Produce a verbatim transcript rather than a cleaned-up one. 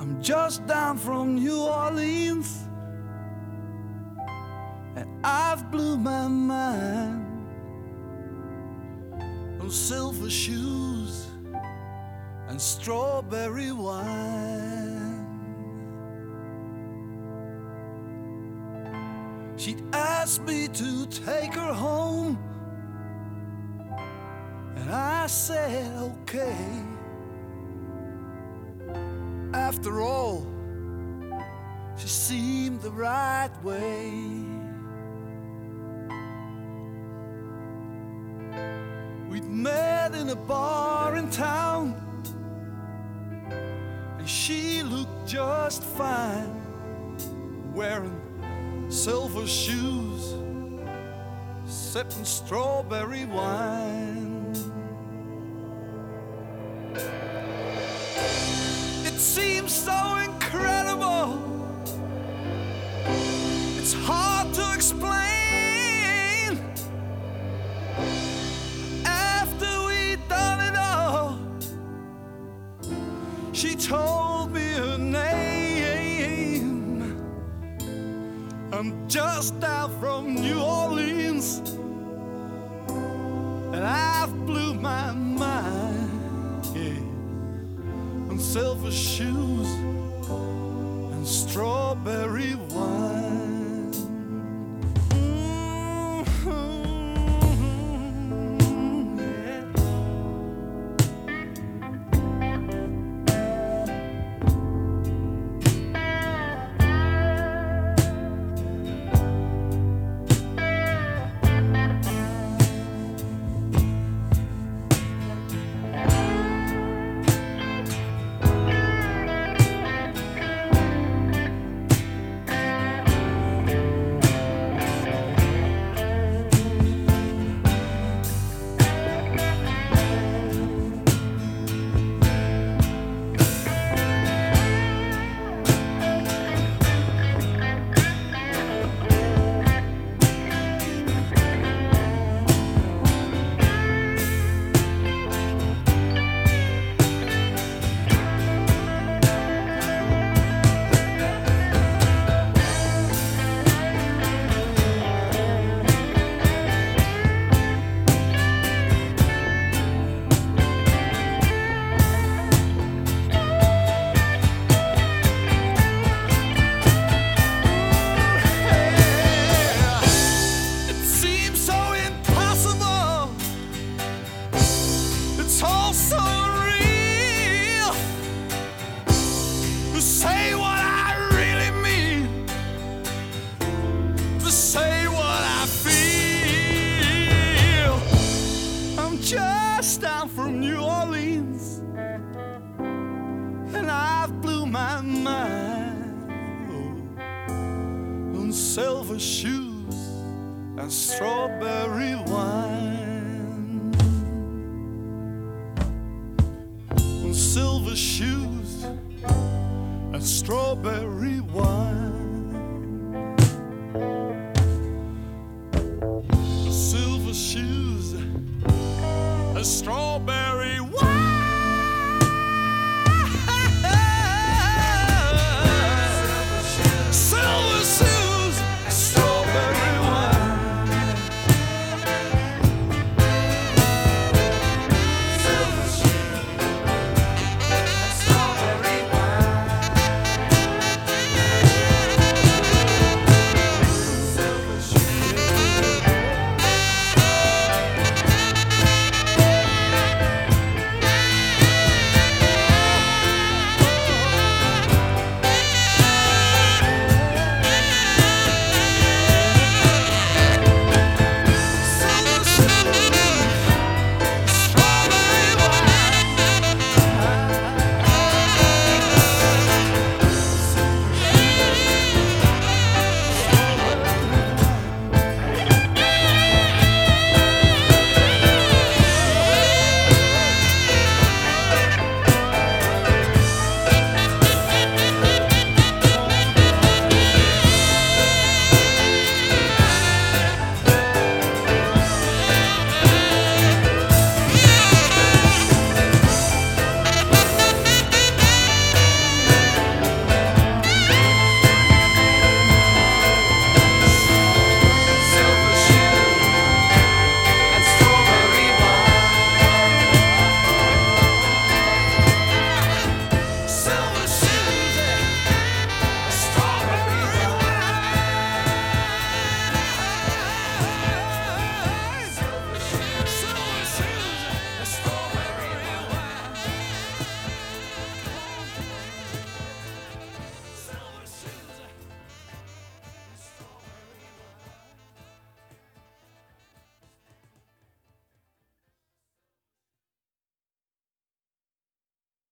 I'm just down from New Orleans, and I've blew my mind on silver shoes and strawberry wine. She'd asked me to take her home, and I said okay. After all, she seemed the right way. We'd met in a bar in town, and she looked just fine, wearing silver shoes, sipping strawberry wine. It seems so incredible, it's hard to explain. After we'd done it all, she told me her name. I'm just out from New Orleans, and I've blew my mind, yeah, on silver shoes and strawberry wine. Mm-hmm, yeah. So real to say what I really mean, to say what I feel. I'm just down from New Orleans, and I've blew my mind on silver shoes and strawberry wine. Silver shoes and strawberry wine. Silver shoes and strawberry wine.